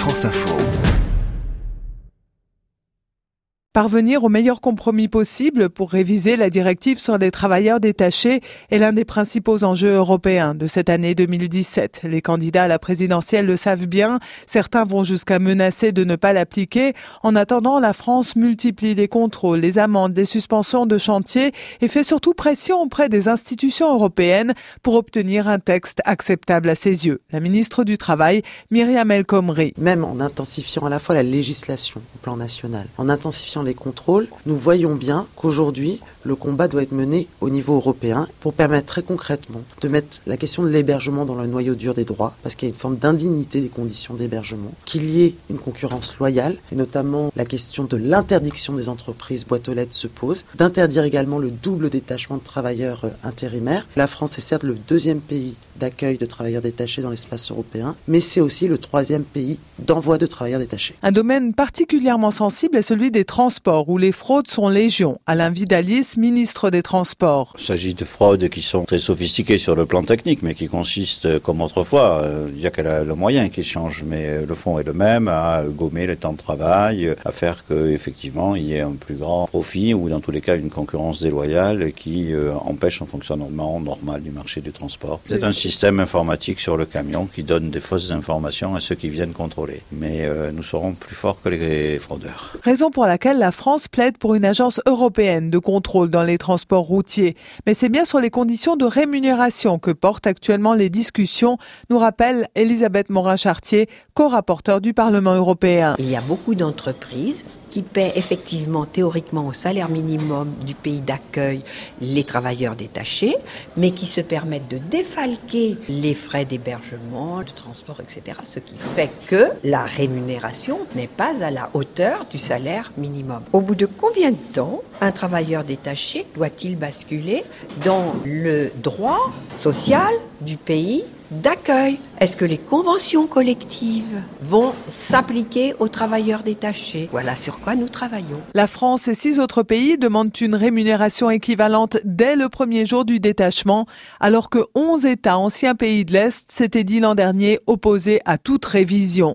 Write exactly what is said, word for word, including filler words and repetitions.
France Info. Parvenir au meilleur compromis possible pour réviser la directive sur les travailleurs détachés est l'un des principaux enjeux européens de cette année deux mille dix-sept. Les candidats à la présidentielle le savent bien. Certains vont jusqu'à menacer de ne pas l'appliquer. En attendant, la France multiplie les contrôles, les amendes, les suspensions de chantier et fait surtout pression auprès des institutions européennes pour obtenir un texte acceptable à ses yeux. La ministre du Travail, Myriam El Khomri. Même en intensifiant à la fois la législation au plan national, en intensifiant les contrôles, nous voyons bien qu'aujourd'hui, le combat doit être mené au niveau européen pour permettre très concrètement de mettre la question de l'hébergement dans le noyau dur des droits, parce qu'il y a une forme d'indignité des conditions d'hébergement, qu'il y ait une concurrence loyale, et notamment la question de l'interdiction des entreprises boîtes aux lettres se pose, d'interdire également le double détachement de travailleurs intérimaires. La France est certes le deuxième pays d'accueil de travailleurs détachés dans l'espace européen, mais c'est aussi le troisième pays d'envoi de travailleurs détachés. Un domaine particulièrement sensible est celui des transports, où les fraudes sont légion. Alain Vidalis, ministre des Transports. Il s'agit de fraudes qui sont très sophistiquées sur le plan technique, mais qui consistent, comme autrefois, euh, il y a que le moyen qui change, mais le fond est le même, à gommer les temps de travail, à faire qu'effectivement il y ait un plus grand profit, ou dans tous les cas une concurrence déloyale qui euh, empêche un fonctionnement normal du marché du transport. C'est un système informatique sur le camion qui donne des fausses informations à ceux qui viennent contrôler. Mais euh, nous serons plus forts que les fraudeurs. Raison pour laquelle la France plaide pour une agence européenne de contrôle dans les transports routiers. Mais c'est bien sur les conditions de rémunération que portent actuellement les discussions, nous rappelle Elisabeth Morin-Chartier, co-rapporteure du Parlement européen. Il y a beaucoup d'entreprises qui paient effectivement théoriquement au salaire minimum du pays d'accueil les travailleurs détachés, mais qui se permettent de défalquer les frais d'hébergement, de transport, et cetera. Ce qui fait que la rémunération n'est pas à la hauteur du salaire minimum. Au bout de combien de temps un travailleur détaché doit-il basculer dans le droit social du pays d'accueil? Est-ce que les conventions collectives vont s'appliquer aux travailleurs détachés? Voilà sur quoi nous travaillons. La France et six autres pays demandent une rémunération équivalente dès le premier jour du détachement, alors que onze États anciens pays de l'Est s'étaient dit l'an dernier opposés à toute révision.